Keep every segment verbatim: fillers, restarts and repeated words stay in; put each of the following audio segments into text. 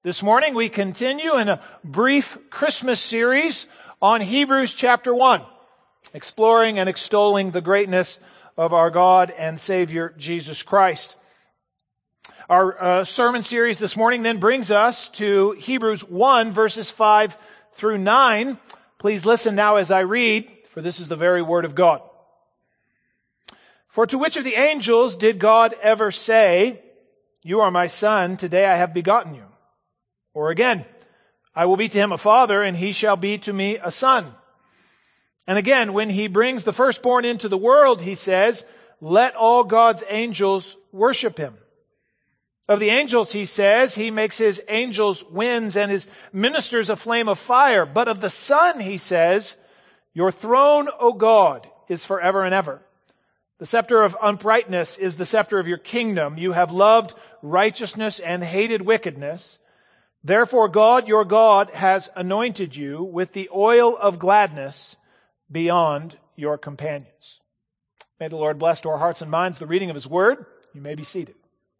This morning we continue in a brief Christmas series on Hebrews chapter one, exploring and extolling the greatness of our God and Savior Jesus Christ. Our uh, sermon series this morning then brings us to Hebrews one verses five through nine. Please listen now as I read, for this is the very word of God. For to which of the angels did God ever say, "You are my son, today I have begotten you"? Or again, "I will be to him a father, and he shall be to me a son"? And again, when he brings the firstborn into the world, he says, "Let all God's angels worship him." Of the angels, he says, he makes his angels winds and his ministers a flame of fire. But of the Son, he says, "Your throne, O God, is forever and ever. The scepter of uprightness is the scepter of your kingdom. You have loved righteousness and hated wickedness. Therefore God, your God, has anointed you with the oil of gladness beyond your companions." May the Lord bless to our hearts and minds the reading of his word. You may be seated.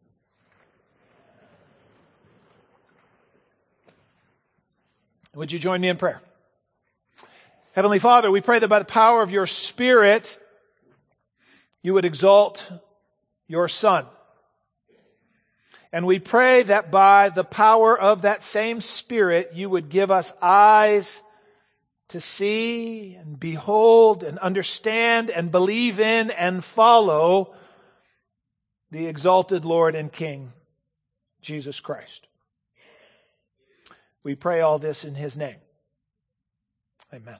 Would you join me in prayer? Heavenly Father, we pray that by the power of your Spirit, you would exalt your Son. And we pray that by the power of that same Spirit, you would give us eyes to see and behold and understand and believe in and follow the exalted Lord and King, Jesus Christ. We pray all this in his name. Amen.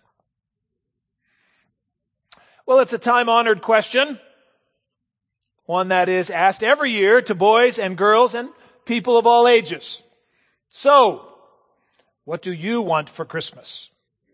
Well, it's a time-honored question. One that is asked every year to boys and girls and people of all ages. So, what do you want for Christmas?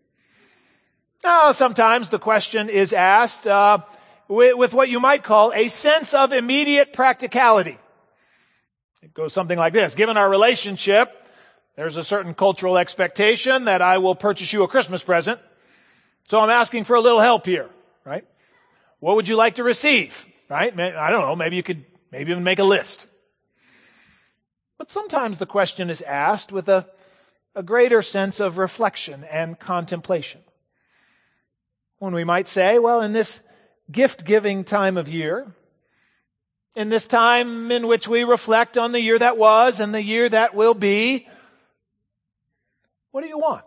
Now, sometimes the question is asked uh, with, with what you might call a sense of immediate practicality. It goes something like this. Given our relationship, there's a certain cultural expectation that I will purchase you a Christmas present. So I'm asking for a little help here, right? What would you like to receive? Right? I don't know. Maybe you could maybe even make a list. But sometimes the question is asked with a, a greater sense of reflection and contemplation. When we might say, well, in this gift-giving time of year, in this time in which we reflect on the year that was and the year that will be, what do you want?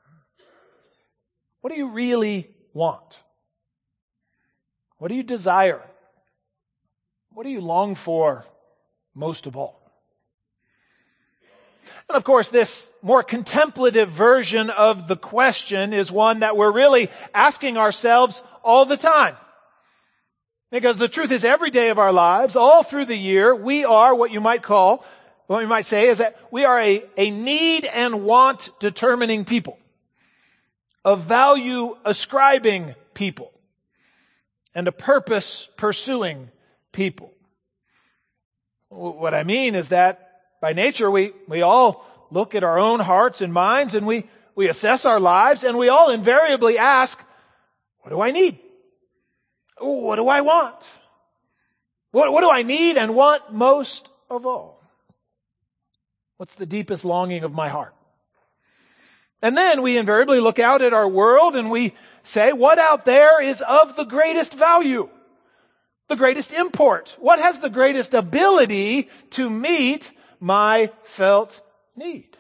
What do you really want? What do you desire? What do you long for most of all? And of course, this more contemplative version of the question is one that we're really asking ourselves all the time. Because the truth is, every day of our lives, all through the year, we are what you might call, what we might say is that we are a, a need and want determining people. A value ascribing people. And a purpose pursuing people. What I mean is that by nature we, we all look at our own hearts and minds and we, we assess our lives and we all invariably ask, what do I need? What do I want? What, what do I need and want most of all? What's the deepest longing of my heart? And then we invariably look out at our world and we say, what out there is of the greatest value? The greatest import? What has the greatest ability to meet my felt need?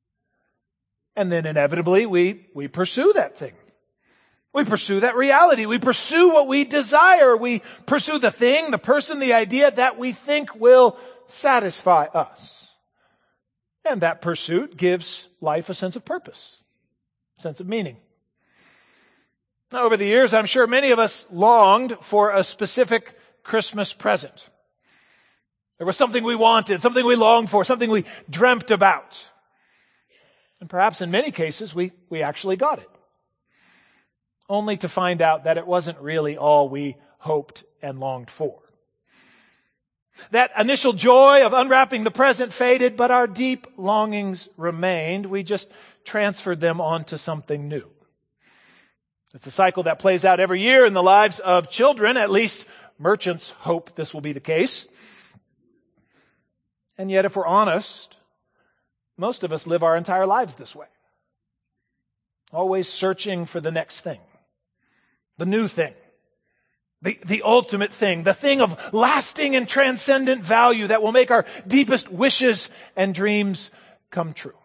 And then inevitably we, we pursue that thing. We pursue that reality. We pursue what we desire. We pursue the thing, the person, the idea that we think will satisfy us. And that pursuit gives life a sense of purpose, a sense of meaning. Now, over the years, I'm sure many of us longed for a specific Christmas present. There was something we wanted, something we longed for, something we dreamt about. And perhaps in many cases, we, we actually got it. Only to find out that it wasn't really all we hoped and longed for. That initial joy of unwrapping the present faded, but our deep longings remained. We just transferred them onto something new. It's a cycle that plays out every year in the lives of children. At least merchants hope this will be the case. And yet, if we're honest, Most of us live our entire lives this way. Always searching for the next thing, the new thing, the, the ultimate thing, the thing of lasting and transcendent value that will make our deepest wishes and dreams come true.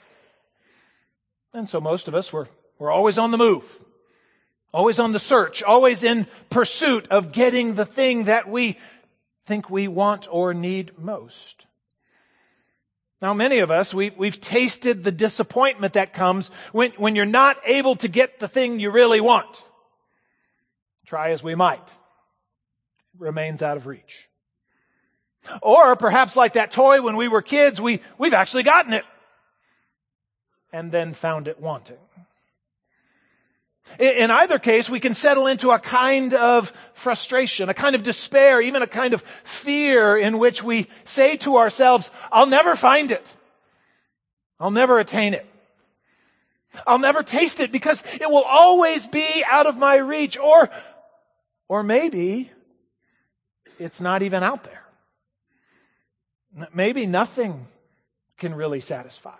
And so most of us, we're, we're always on the move, always on the search, always in pursuit of getting the thing that we think we want or need most. Now, many of us, we, we've tasted the disappointment that comes when, when you're not able to get the thing you really want. Try as we might, it remains out of reach. Or perhaps like that toy when we were kids, we, we've actually gotten it and then found it wanting. In either case, we can settle into a kind of frustration, a kind of despair, even a kind of fear in which we say to ourselves, I'll never find it. I'll never attain it. I'll never taste it because it will always be out of my reach. Or, or maybe it's not even out there. Maybe nothing can really satisfy.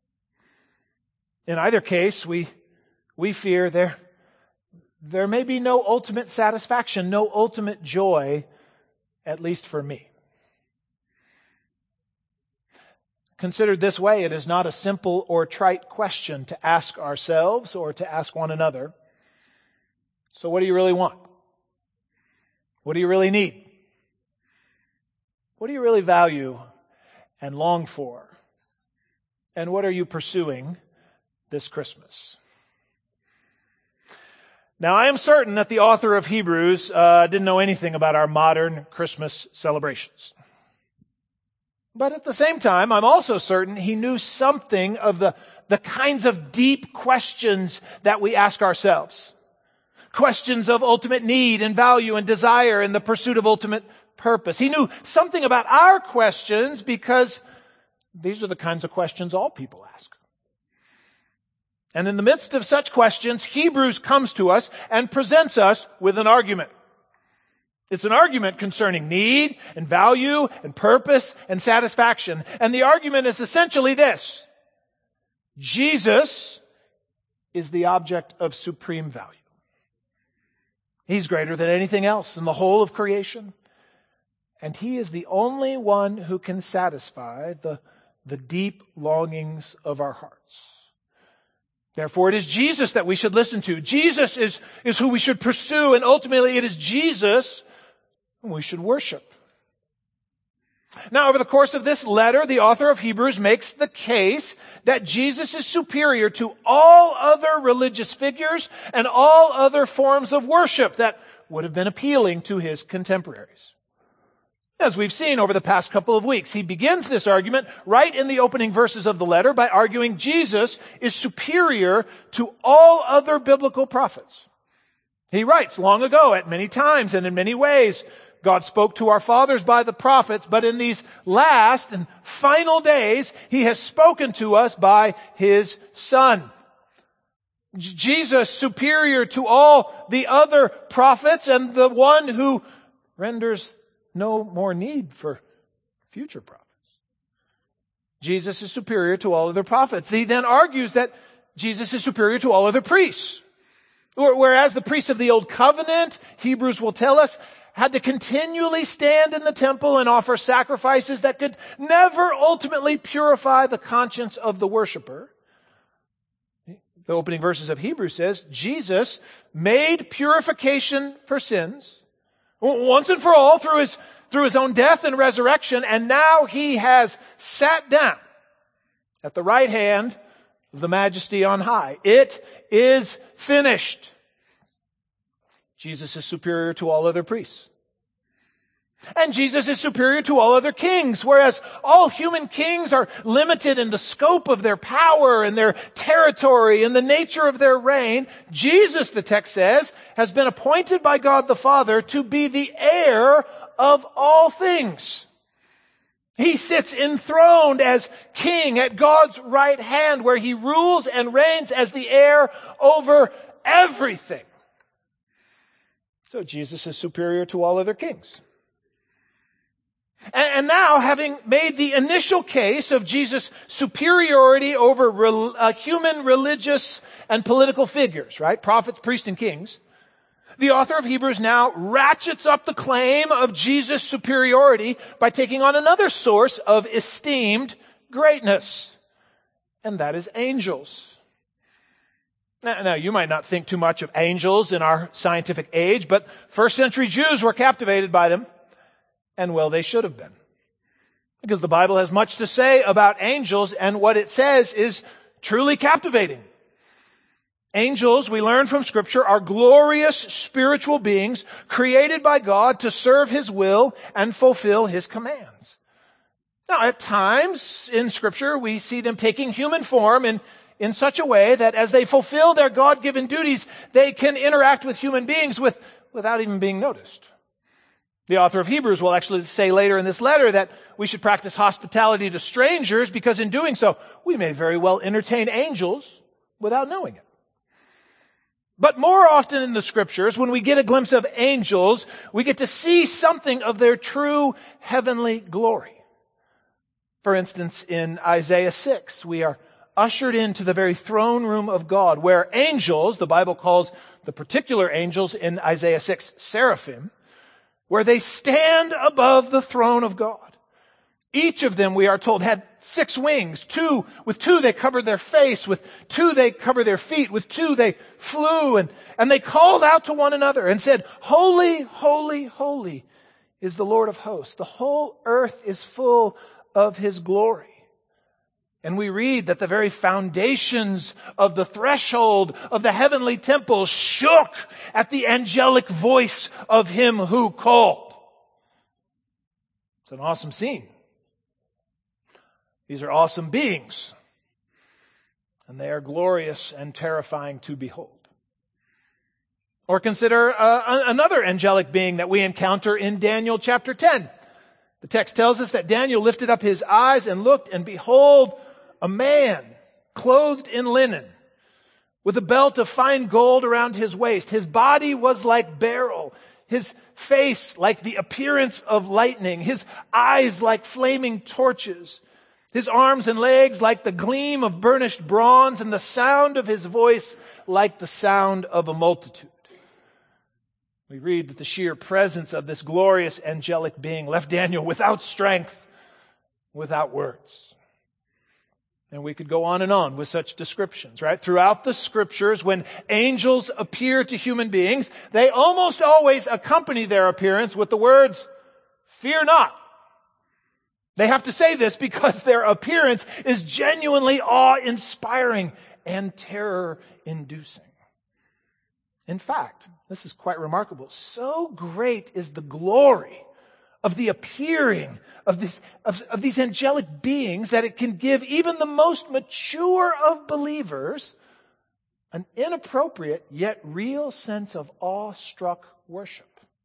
In either case, we We fear there, there may be no ultimate satisfaction, no ultimate joy, at least for me. Considered this way, it is not a simple or trite question to ask ourselves or to ask one another. So what do you really want? What do you really need? What do you really value and long for? And what are you pursuing this Christmas? Now, I am certain that the author of Hebrews uh, didn't know anything about our modern Christmas celebrations. But at the same time, I'm also certain he knew something of the, the kinds of deep questions that we ask ourselves. Questions of ultimate need and value and desire and the pursuit of ultimate purpose. He knew something about our questions because these are the kinds of questions all people ask. And in the midst of such questions, Hebrews comes to us and presents us with an argument. It's an argument concerning need and value and purpose and satisfaction. And the argument is essentially this: Jesus is the object of supreme value. He's greater than anything else in the whole of creation. And He is the only one who can satisfy the, the deep longings of our hearts. Therefore, it is Jesus that we should listen to. Jesus is, is who we should pursue, and ultimately it is Jesus whom we should worship. Now, over the course of this letter, the author of Hebrews makes the case that Jesus is superior to all other religious figures and all other forms of worship that would have been appealing to his contemporaries. As we've seen over the past couple of weeks, he begins this argument right in the opening verses of the letter by arguing Jesus is superior to all other biblical prophets. He writes, long ago, at many times and in many ways, God spoke to our fathers by the prophets, but in these last and final days, He has spoken to us by His Son. J- Jesus superior to all the other prophets and the one who renders no more need for future prophets. Jesus is superior to all other prophets. He then argues that Jesus is superior to all other priests. Whereas the priests of the Old Covenant, Hebrews will tell us, had to continually stand in the temple and offer sacrifices that could never ultimately purify the conscience of the worshiper. The opening verses of Hebrews says, Jesus made purification for sins once and for all through his, through his own death and resurrection, and now He has sat down at the right hand of the Majesty on high. It is finished. Jesus is superior to all other priests. And Jesus is superior to all other kings, whereas all human kings are limited in the scope of their power and their territory and the nature of their reign. Jesus, the text says, has been appointed by God the Father to be the heir of all things. He sits enthroned as king at God's right hand, where He rules and reigns as the heir over everything. So Jesus is superior to all other kings. And now, having made the initial case of Jesus' superiority over re- uh, human religious and political figures, right? Prophets, priests, and kings, the author of Hebrews now ratchets up the claim of Jesus' superiority by taking on another source of esteemed greatness, and that is angels. Now, now, you might not think too much of angels in our scientific age, but first century Jews were captivated by them. And well, they should have been. Because the Bible has much to say about angels, and what it says is truly captivating. Angels, we learn from Scripture, are glorious spiritual beings created by God to serve His will and fulfill His commands. Now, at times in Scripture, we see them taking human form in, in such a way that as they fulfill their God-given duties, they can interact with human beings with, without even being noticed. The author of Hebrews will actually say later in this letter that we should practice hospitality to strangers because in doing so, we may very well entertain angels without knowing it. But more often in the Scriptures, when we get a glimpse of angels, we get to see something of their true heavenly glory. For instance, in Isaiah six, we are ushered into the very throne room of God, where angels, the Bible calls the particular angels in Isaiah six seraphim, where they stand above the throne of God. Each of them, we are told, had six wings. Two, with two they covered their face. With two they covered their feet. With two they flew. And, and they called out to one another and said, "Holy, holy, holy is the Lord of hosts. The whole earth is full of His glory." And we read that the very foundations of the threshold of the heavenly temple shook at the angelic voice of Him who called. It's an awesome scene. These are awesome beings, and they are glorious and terrifying to behold. Or consider uh, another angelic being that we encounter in Daniel chapter ten. The text tells us that Daniel lifted up his eyes and looked, and behold, a man clothed in linen with a belt of fine gold around his waist. His body was like beryl, his face like the appearance of lightning, his eyes like flaming torches, his arms and legs like the gleam of burnished bronze, and the sound of his voice like the sound of a multitude. We read that the sheer presence of this glorious angelic being left Daniel without strength, without words. And we could go on and on with such descriptions, right? Throughout the Scriptures, when angels appear to human beings, they almost always accompany their appearance with the words, "Fear not." They have to say this because their appearance is genuinely awe-inspiring and terror-inducing. In fact, this is quite remarkable. So great is the glory of the appearing of, this, of, of these angelic beings that it can give even the most mature of believers an inappropriate yet real sense of awe-struck worship.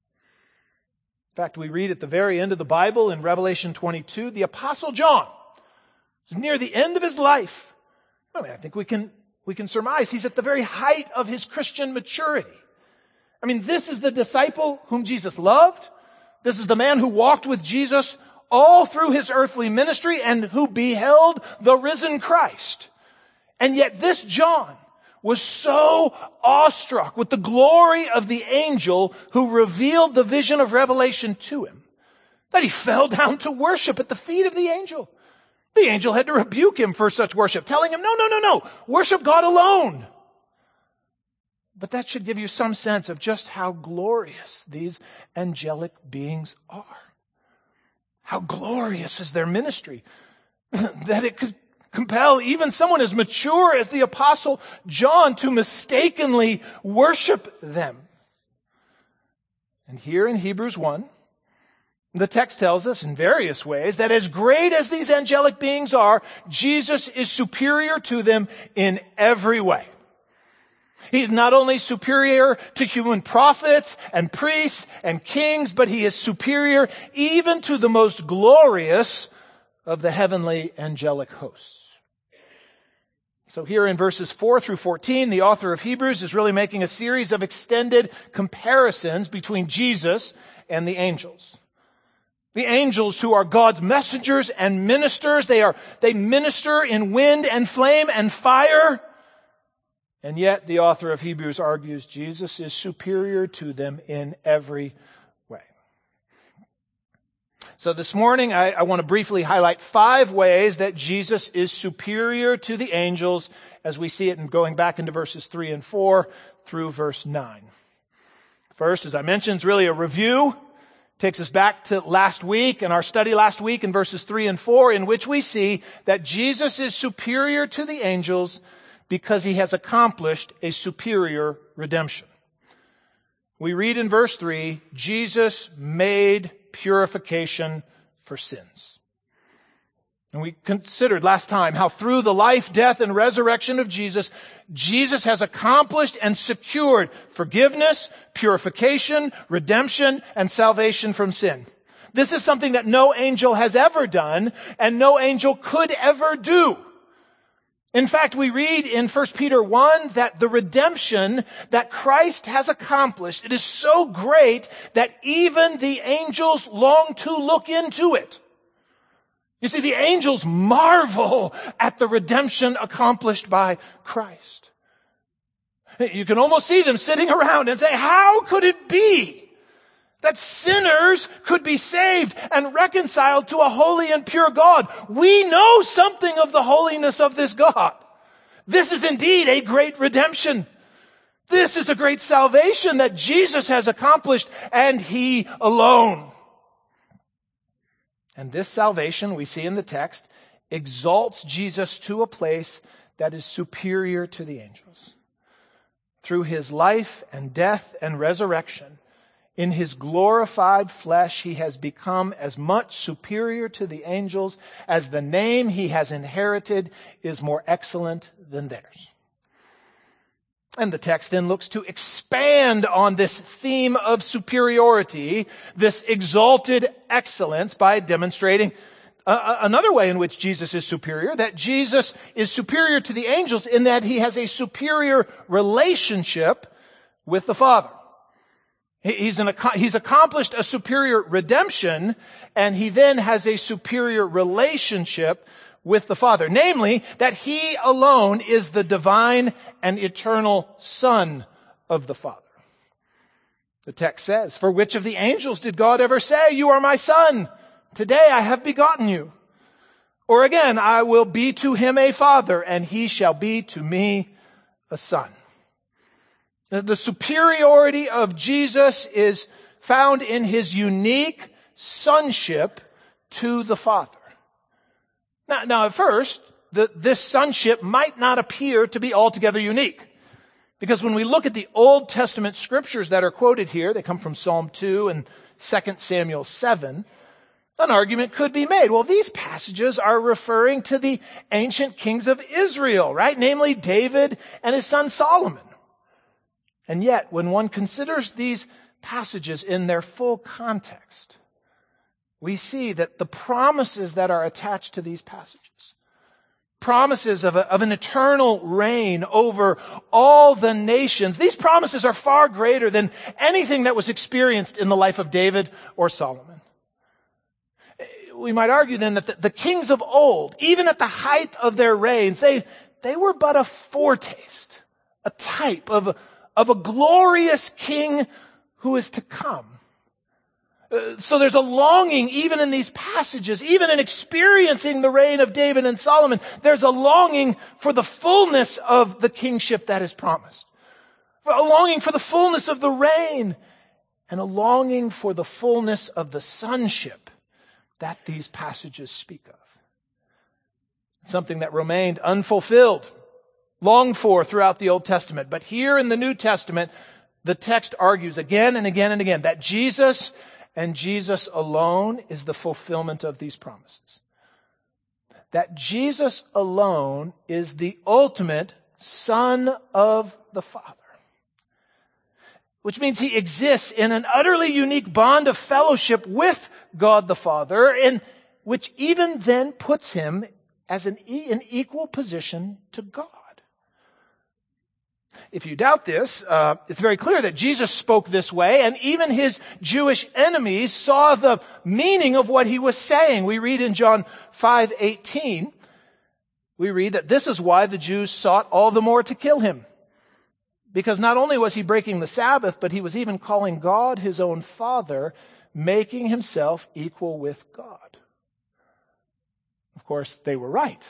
In fact, we read at the very end of the Bible in Revelation twenty-two, the Apostle John is near the end of his life. I mean, I think we can, we can surmise he's at the very height of his Christian maturity. I mean, this is the disciple whom Jesus loved. This is the man who walked with Jesus all through his earthly ministry and who beheld the risen Christ. And yet this John was so awestruck with the glory of the angel who revealed the vision of Revelation to him that he fell down to worship at the feet of the angel. The angel had to rebuke him for such worship, telling him, no, no, no, no, worship God alone. But that should give you some sense of just how glorious these angelic beings are. How glorious is their ministry that it could compel even someone as mature as the Apostle John to mistakenly worship them. And here in Hebrews one, the text tells us in various ways that as great as these angelic beings are, Jesus is superior to them in every way. He's not only superior to human prophets and priests and kings, but he is superior even to the most glorious of the heavenly angelic hosts. So here in verses four through fourteen, the author of Hebrews is really making a series of extended comparisons between Jesus and the angels. The angels who are God's messengers and ministers, they are, they minister in wind and flame and fire. And yet the author of Hebrews argues Jesus is superior to them in every way. So this morning I, I want to briefly highlight five ways that Jesus is superior to the angels as we see it in going back into verses three and four through verse nine. First, as I mentioned, is really a review. Takes us back to last week and our study last week in verses three and four, in which we see that Jesus is superior to the angels because he has accomplished a superior redemption. We read in verse three, Jesus made purification for sins. And we considered last time how through the life, death, and resurrection of Jesus, Jesus has accomplished and secured forgiveness, purification, redemption, and salvation from sin. This is something that no angel has ever done, and no angel could ever do. In fact, we read in First Peter one that the redemption that Christ has accomplished, it is so great that even the angels long to look into it. You see, the angels marvel at the redemption accomplished by Christ. You can almost see them sitting around and say, how could it be that sinners could be saved and reconciled to a holy and pure God? We know something of the holiness of this God. This is indeed a great redemption. This is a great salvation that Jesus has accomplished, and he alone. And this salvation, we see in the text, exalts Jesus to a place that is superior to the angels. Through his life and death and resurrection, in his glorified flesh, he has become as much superior to the angels as the name he has inherited is more excellent than theirs. And the text then looks to expand on this theme of superiority, this exalted excellence, by demonstrating uh, another way in which Jesus is superior, that Jesus is superior to the angels in that he has a superior relationship with the Father. He's, an, he's accomplished a superior redemption, and he then has a superior relationship with the Father. Namely, that he alone is the divine and eternal Son of the Father. The text says, "For which of the angels did God ever say, 'You are my Son, today I have begotten you'? Or again, 'I will be to him a father, and he shall be to me a son'?" The superiority of Jesus is found in his unique sonship to the Father. Now, now at first, the, this sonship might not appear to be altogether unique. Because when we look at the Old Testament scriptures that are quoted here, they come from Psalm two and Second Samuel seven, an argument could be made. Well, these passages are referring to the ancient kings of Israel, right? Namely David and his son Solomon. And yet, when one considers these passages in their full context, we see that the promises that are attached to these passages, promises of, a, of an eternal reign over all the nations, these promises are far greater than anything that was experienced in the life of David or Solomon. We might argue then that the, the kings of old, even at the height of their reigns, they, they were but a foretaste, a type of a of a glorious king who is to come. Uh, so there's a longing even in these passages, even in experiencing the reign of David and Solomon, there's a longing for the fullness of the kingship that is promised. A longing for the fullness of the reign, and a longing for the fullness of the sonship that these passages speak of. It's something that remained unfulfilled, longed for throughout the Old Testament. But here in the New Testament, the text argues again and again and again that Jesus and Jesus alone is the fulfillment of these promises. That Jesus alone is the ultimate Son of the Father. Which means he exists in an utterly unique bond of fellowship with God the Father, and which even then puts him as an in equal position to God. If you doubt this, uh, it's very clear that Jesus spoke this way, and even his Jewish enemies saw the meaning of what he was saying. We read in John five eighteen, we read that this is why the Jews sought all the more to kill him. Because not only was he breaking the Sabbath, but he was even calling God his own Father, making himself equal with God. Of course, they were right.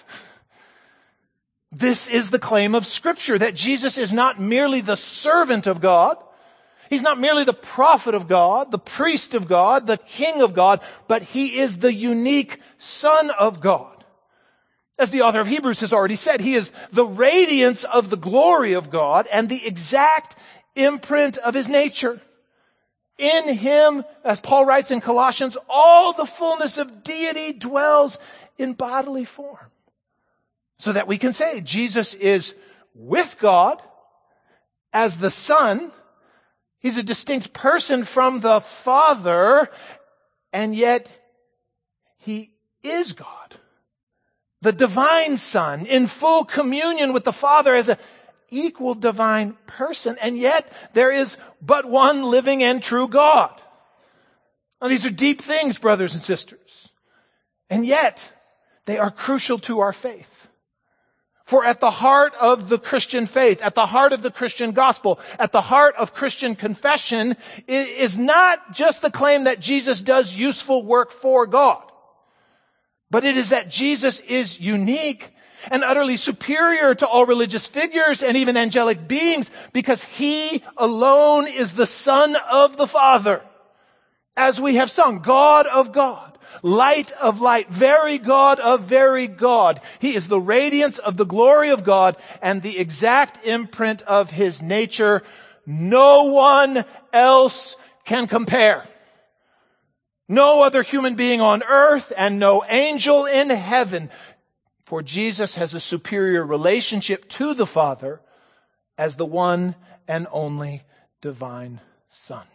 This is the claim of Scripture, that Jesus is not merely the servant of God. He's not merely the prophet of God, the priest of God, the king of God, but he is the unique Son of God. As the author of Hebrews has already said, he is the radiance of the glory of God and the exact imprint of his nature. In him, as Paul writes in Colossians, all the fullness of deity dwells in bodily form. So that we can say Jesus is with God as the Son. He's a distinct person from the Father, and yet he is God. The divine Son in full communion with the Father as an equal divine person, and yet there is but one living and true God. Now, these are deep things, brothers and sisters, and yet they are crucial to our faith. For at the heart of the Christian faith, at the heart of the Christian gospel, at the heart of Christian confession is not just the claim that Jesus does useful work for God, but it is that Jesus is unique and utterly superior to all religious figures and even angelic beings because he alone is the Son of the Father. As we have sung, God of God. Light of light, very God of very God. He is the radiance of the glory of God and the exact imprint of his nature. No one else can compare. No other human being on earth and no angel in heaven. For Jesus has a superior relationship to the Father as the one and only divine Son.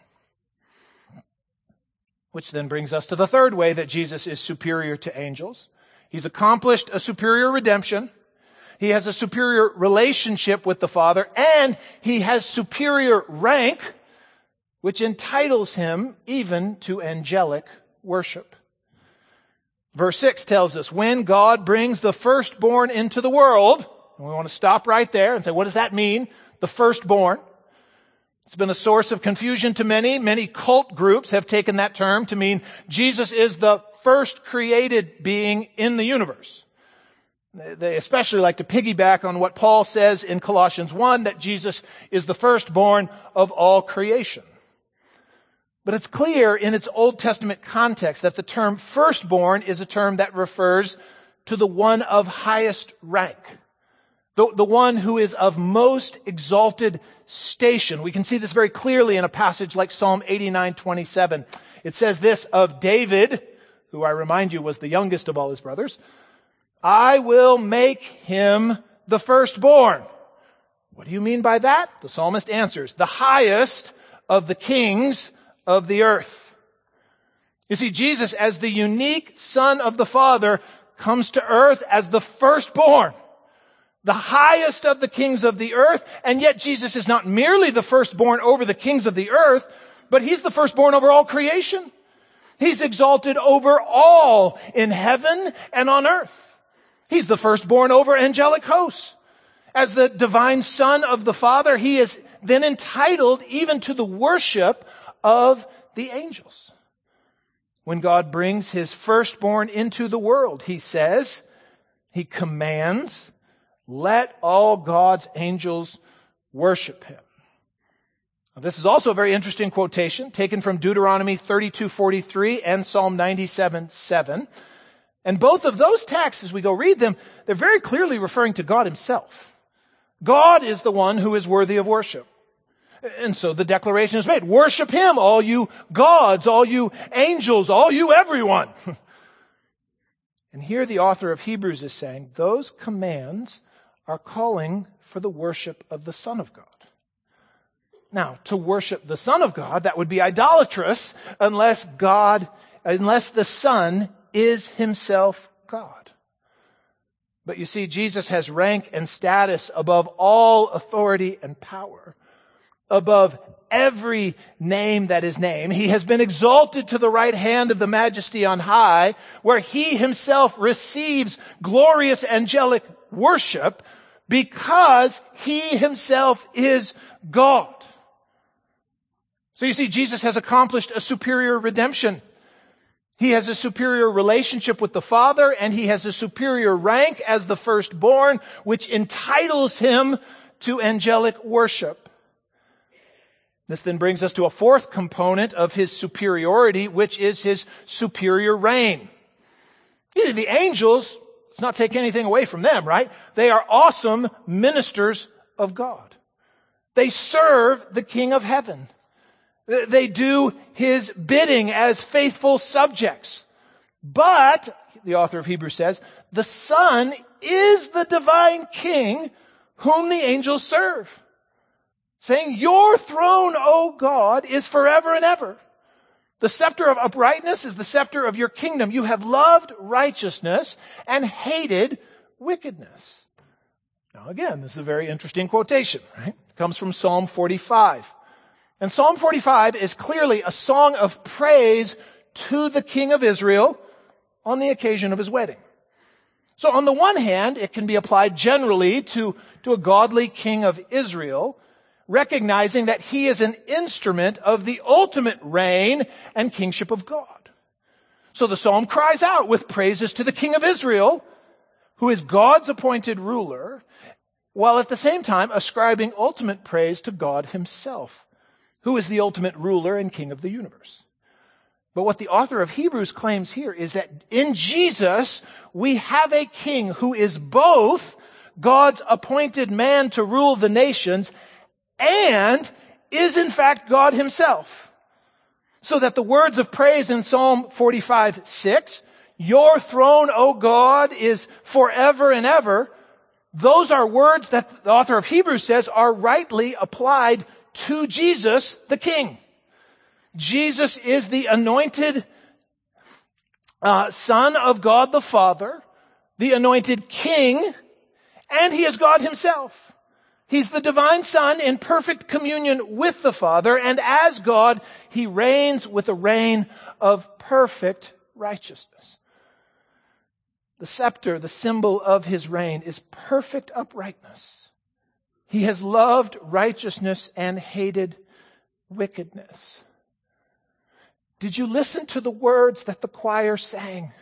Which then brings us to the third way that Jesus is superior to angels. He's accomplished a superior redemption. He has a superior relationship with the Father, and he has superior rank, which entitles him even to angelic worship. Verse six tells us, when God brings the firstborn into the world, and we want to stop right there and say, what does that mean? The firstborn. It's been a source of confusion to many. Many cult groups have taken that term to mean Jesus is the first created being in the universe. They especially like to piggyback on what Paul says in Colossians one, that Jesus is the firstborn of all creation. But it's clear in its Old Testament context that the term firstborn is a term that refers to the one of highest rank. The, the one who is of most exalted station. We can see this very clearly in a passage like Psalm eighty-nine twenty-seven. It says this of David, who I remind you was the youngest of all his brothers, I will make him the firstborn. What do you mean by that? The psalmist answers, the highest of the kings of the earth. You see, Jesus, as the unique Son of the Father, comes to earth as the firstborn. The highest of the kings of the earth, and yet Jesus is not merely the firstborn over the kings of the earth, but he's the firstborn over all creation. He's exalted over all in heaven and on earth. He's the firstborn over angelic hosts. As the divine Son of the Father, he is then entitled even to the worship of the angels. When God brings his firstborn into the world, he says, he commands, let all God's angels worship him. Now, this is also a very interesting quotation taken from Deuteronomy thirty-two forty-three and Psalm ninety-seven seven. And both of those texts, as we go read them, they're very clearly referring to God himself. God is the one who is worthy of worship. And so the declaration is made, worship him, all you gods, all you angels, all you everyone. And here the author of Hebrews is saying, those commands are calling for the worship of the Son of God. Now, to worship the Son of God, that would be idolatrous unless God, unless the Son is himself God. But you see, Jesus has rank and status above all authority and power, above every name that is named. He has been exalted to the right hand of the Majesty on high, where he himself receives glorious angelic worship because he himself is God. So you see, Jesus has accomplished a superior redemption. He has a superior relationship with the Father, and he has a superior rank as the firstborn, which entitles him to angelic worship. This then brings us to a fourth component of his superiority, which is his superior reign. You know, the angels, let's not take anything away from them, right? They are awesome ministers of God. They serve the King of Heaven. They do his bidding as faithful subjects. But, the author of Hebrews says, the Son is the divine King whom the angels serve. Saying, your throne, O God, is forever and ever. The scepter of uprightness is the scepter of your kingdom. You have loved righteousness and hated wickedness. Now again, this is a very interesting quotation, right? It comes from Psalm forty-five. And Psalm forty-five is clearly a song of praise to the King of Israel on the occasion of his wedding. So on the one hand, it can be applied generally to, to a godly king of Israel, recognizing that he is an instrument of the ultimate reign and kingship of God. So the psalm cries out with praises to the King of Israel, who is God's appointed ruler, while at the same time ascribing ultimate praise to God himself, who is the ultimate ruler and king of the universe. But what the author of Hebrews claims here is that in Jesus, we have a king who is both God's appointed man to rule the nations and is in fact God himself. So that the words of praise in Psalm forty-five six, your throne, O God, is forever and ever, those are words that the author of Hebrews says are rightly applied to Jesus, the King. Jesus is the anointed uh, Son of God the Father, the anointed King, and he is God himself. He's the divine Son in perfect communion with the Father, and as God, he reigns with a reign of perfect righteousness. The scepter, the symbol of his reign, is perfect uprightness. He has loved righteousness and hated wickedness. Did you listen to the words that the choir sang?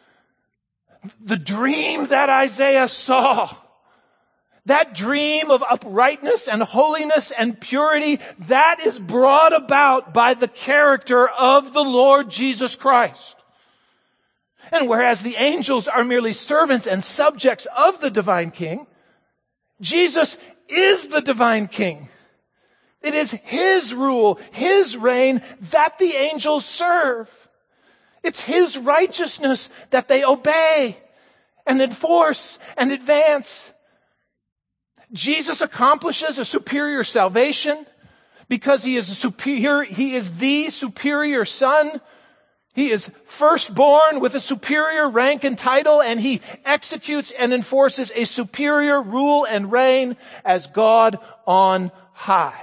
The dream that Isaiah saw, that dream of uprightness and holiness and purity, that is brought about by the character of the Lord Jesus Christ. And whereas the angels are merely servants and subjects of the divine King, Jesus is the divine King. It is his rule, his reign that the angels serve. It's his righteousness that they obey and enforce and advance. Jesus accomplishes a superior salvation because he is a superior, he is the superior Son. He is firstborn with a superior rank and title, and he executes and enforces a superior rule and reign as God on high.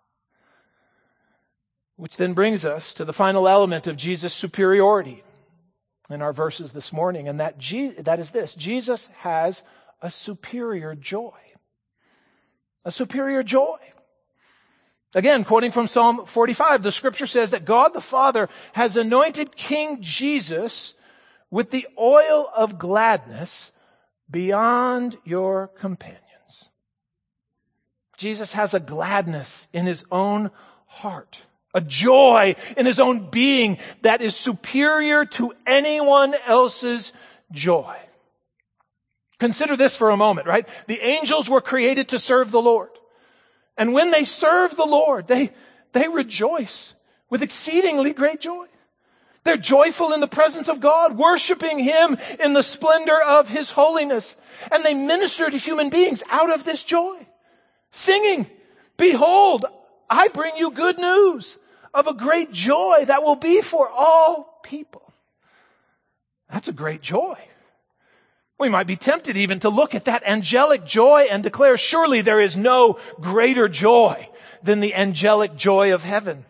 Which then brings us to the final element of Jesus' superiority in our verses this morning, and that, Je- that is this: Jesus has a superior joy. A superior joy. Again, quoting from Psalm forty-five, the scripture says that God the Father has anointed King Jesus with the oil of gladness beyond your companions. Jesus has a gladness in his own heart, a joy in his own being that is superior to anyone else's joy. Consider this for a moment, right? The angels were created to serve the Lord. And when they serve the Lord, they, they rejoice with exceedingly great joy. They're joyful in the presence of God, worshiping him in the splendor of his holiness. And they minister to human beings out of this joy, singing, behold, I bring you good news of a great joy that will be for all people. That's a great joy. We might be tempted even to look at that angelic joy and declare, surely there is no greater joy than the angelic joy of heaven.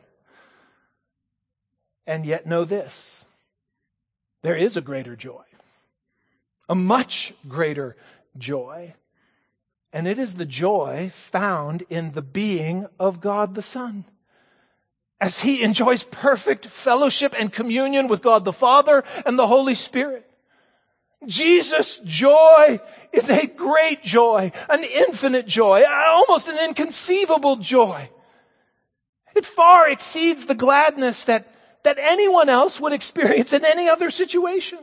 And yet know this, there is a greater joy, a much greater joy. And it is the joy found in the being of God the Son, as He enjoys perfect fellowship and communion with God the Father and the Holy Spirit. Jesus' joy is a great joy, an infinite joy, almost an inconceivable joy. It far exceeds the gladness that, that anyone else would experience in any other situation.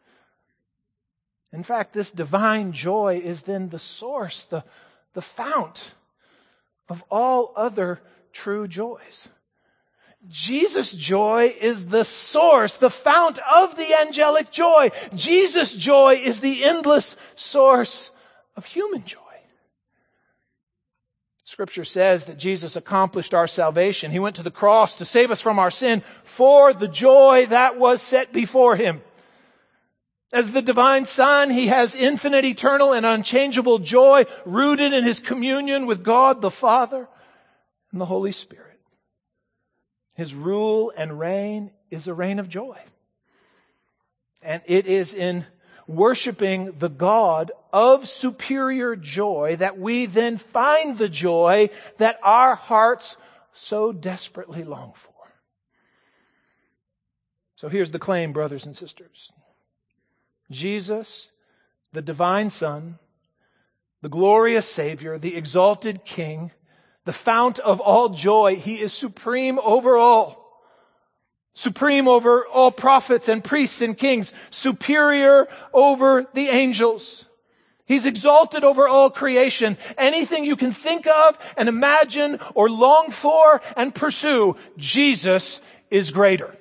In fact, this divine joy is then the source, the, the fount of all other true joys. Jesus' joy is the source, the fount of the angelic joy. Jesus' joy is the endless source of human joy. Scripture says that Jesus accomplished our salvation. He went to the cross to save us from our sin for the joy that was set before Him. As the divine Son, He has infinite, eternal, and unchangeable joy rooted in His communion with God the Father and the Holy Spirit. His rule and reign is a reign of joy. And it is in worshiping the God of superior joy that we then find the joy that our hearts so desperately long for. So here's the claim, brothers and sisters. Jesus, the divine Son, the glorious Savior, the exalted King, the fount of all joy, He is supreme over all. Supreme over all prophets and priests and kings. Superior over the angels. He's exalted over all creation. Anything you can think of and imagine or long for and pursue, Jesus is greater.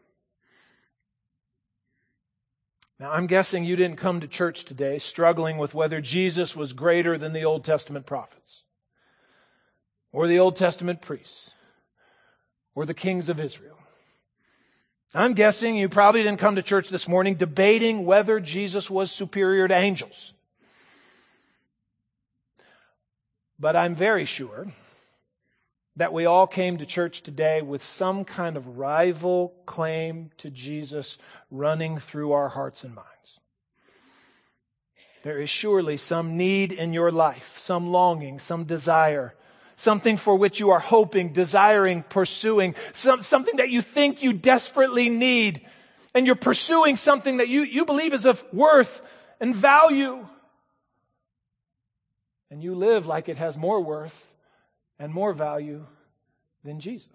Now, I'm guessing you didn't come to church today struggling with whether Jesus was greater than the Old Testament prophets, or the Old Testament priests, or the kings of Israel. I'm guessing you probably didn't come to church this morning debating whether Jesus was superior to angels. But I'm very sure that we all came to church today with some kind of rival claim to Jesus running through our hearts and minds. There is surely some need in your life, some longing, some desire, something for which you are hoping, desiring, pursuing, some, something that you think you desperately need. And you're pursuing something that you, you believe is of worth and value. And you live like it has more worth and more value than Jesus.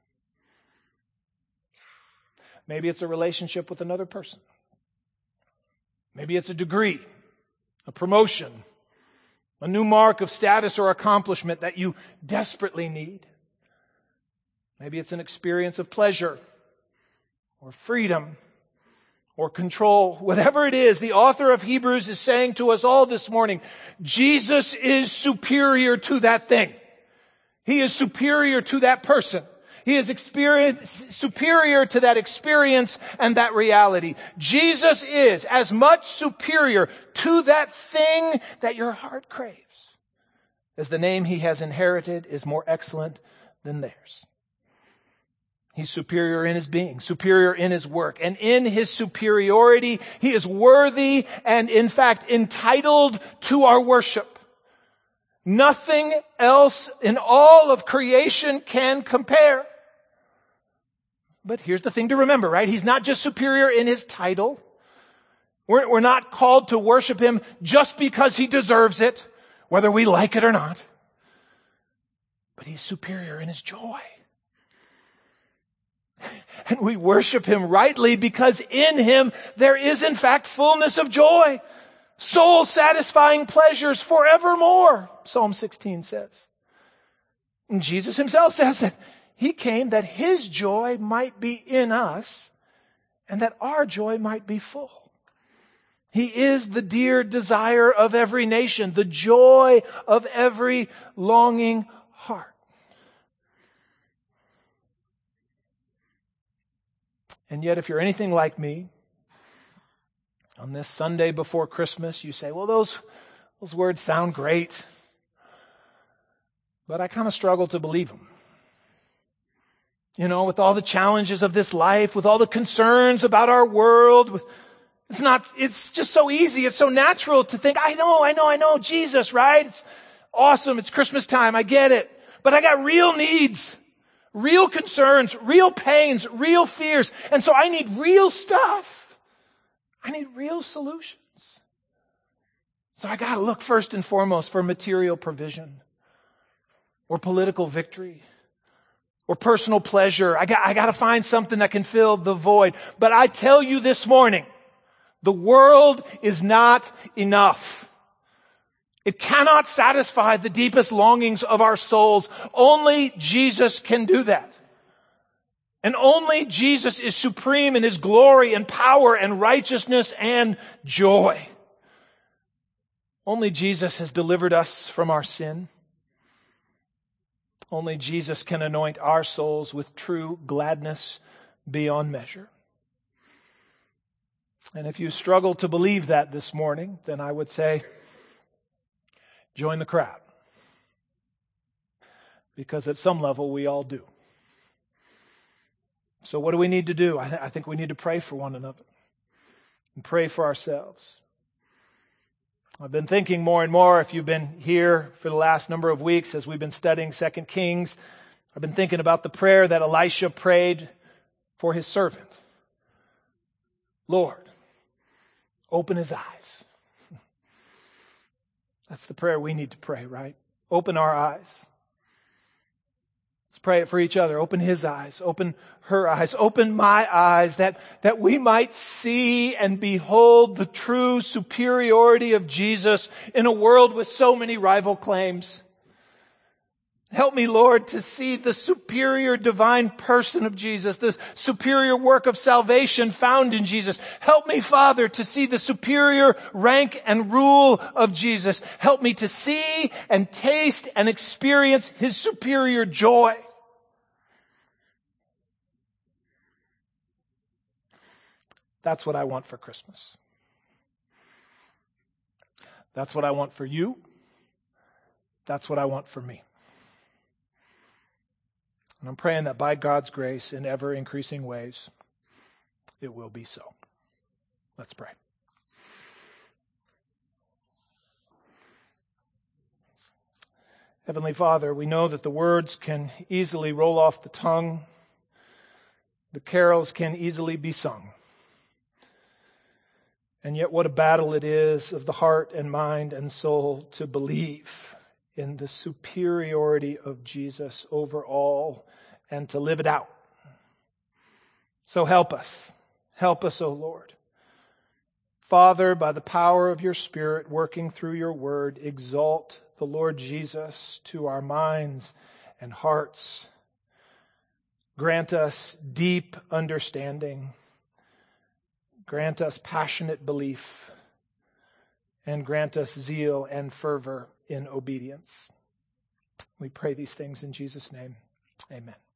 Maybe it's a relationship with another person. Maybe it's a degree, a promotion, a new mark of status or accomplishment that you desperately need. Maybe it's an experience of pleasure or freedom or control. Whatever it is, the author of Hebrews is saying to us all this morning, Jesus is superior to that thing. He is superior to that person. He is experience, superior to that experience and that reality. Jesus is as much superior to that thing that your heart craves as the name He has inherited is more excellent than theirs. He's superior in His being, superior in His work, and in His superiority, He is worthy and in fact entitled to our worship. Nothing else in all of creation can compare. But here's the thing to remember, right? He's not just superior in His title. We're, we're not called to worship Him just because He deserves it, whether we like it or not. But He's superior in His joy. And we worship Him rightly because in Him there is in fact fullness of joy. Soul-satisfying pleasures forevermore, Psalm sixteen says. And Jesus Himself says that He came that His joy might be in us and that our joy might be full. He is the dear desire of every nation, the joy of every longing heart. And yet, if you're anything like me, On this Sunday before Christmas, you say, well, those, those words sound great, but I kind of struggle to believe them. You know, with all the challenges of this life, with all the concerns about our world, with, it's not, it's just so easy. It's so natural to think, I know, I know, I know, Jesus, right? It's awesome. It's Christmas time. I get it. But I got real needs, real concerns, real pains, real fears. And so I need real stuff. I need real solutions. So I got to look first and foremost for material provision or political victory or personal pleasure. I got, I got to find something that can fill the void. But I tell you this morning, the world is not enough. It cannot satisfy the deepest longings of our souls. Only Jesus can do that. And only Jesus is supreme in His glory and power and righteousness and joy. Only Jesus has delivered us from our sin. Only Jesus can anoint our souls with true gladness beyond measure. And if you struggle to believe that this morning, then I would say, join the crowd. Because at some level, we all do. So what do we need to do? I, th- I think we need to pray for one another and pray for ourselves. I've been thinking more and more, if you've been here for the last number of weeks as we've been studying Second Kings, I've been thinking about the prayer that Elisha prayed for his servant. Lord, open his eyes. That's the prayer we need to pray, right? Open our eyes. Let's pray it for each other. Open his eyes. Open her eyes. Open my eyes that, that we might see and behold the true superiority of Jesus in a world with so many rival claims. Help me, Lord, to see the superior divine person of Jesus, the superior work of salvation found in Jesus. Help me, Father, to see the superior rank and rule of Jesus. Help me to see and taste and experience His superior joy. That's what I want for Christmas. That's what I want for you. That's what I want for me. And I'm praying that by God's grace, in ever increasing ways, it will be so. Let's pray. Heavenly Father, we know that the words can easily roll off the tongue. The carols can easily be sung. And yet what a battle it is of the heart and mind and soul to believe in the superiority of Jesus over all and to live it out. So help us. Help us, O Lord. Father, by the power of your Spirit working through your word, exalt the Lord Jesus to our minds and hearts. Grant us deep understanding. Grant us passionate belief. And grant us zeal and fervor in obedience. We pray these things in Jesus' name. Amen.